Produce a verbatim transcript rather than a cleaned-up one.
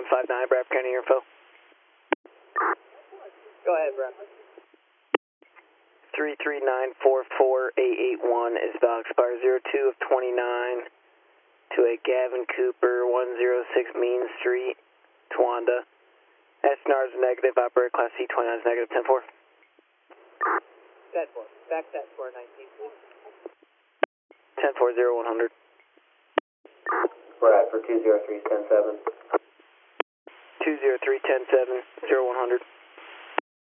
five nine, Brad County info. Go ahead, Brad. three three nine four four eight eight one is Val Expire zero two of twenty-nine to a Gavin Cooper, one oh six Mean Street, Towanda. S N R is negative, operator class C twenty-nine is negative, ten four. ten four. Back ten four nineteen, please. ten four zero one hundred. Brad for two zero three ten seven. two zero three ten seven, zero one hundred.